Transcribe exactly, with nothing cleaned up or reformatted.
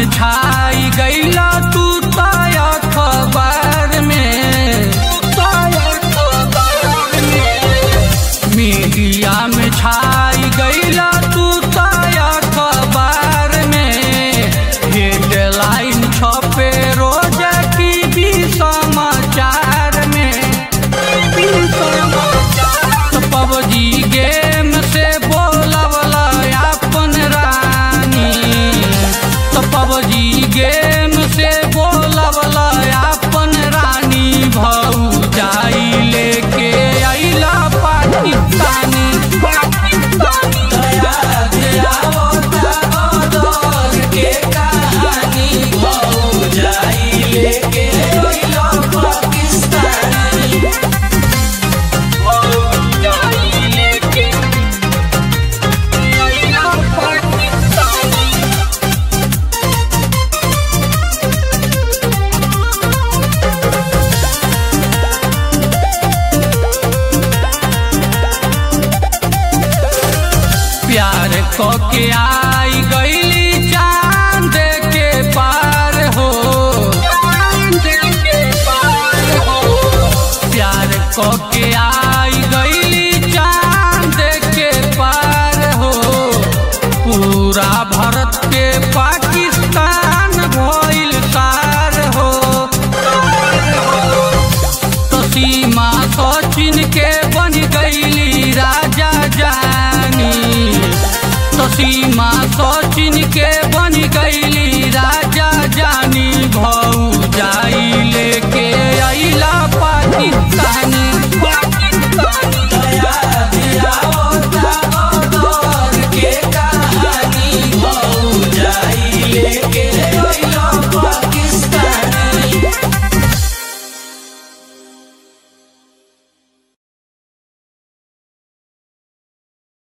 में छाई गईला तू ताया खबर में, मीडिया में छाई गईला तू ताया खबर में, हेडलाइन छपे रोज की भी समाचार में। तो पबजी गेम से बोलवला अपन रानी, तो पबजी गेम से बोलवला अपन रानी, भौजाई लेके अइला पाकिस्तानी। के कहानी भौजाई लेके अइला पाकिस्तानी, भौजाई लेके अइला पाकिस्तानी। प्यार को के आई गईली चांद के पार हो, चांद के पार हो। प्यार को के आई गईली चांद के पार हो, पूरा भारत के पाकिस्तान भइल सार हो। तो सीमा सचिन के बन गईली राजा जानी, तो सीमा सचिन के बन गईली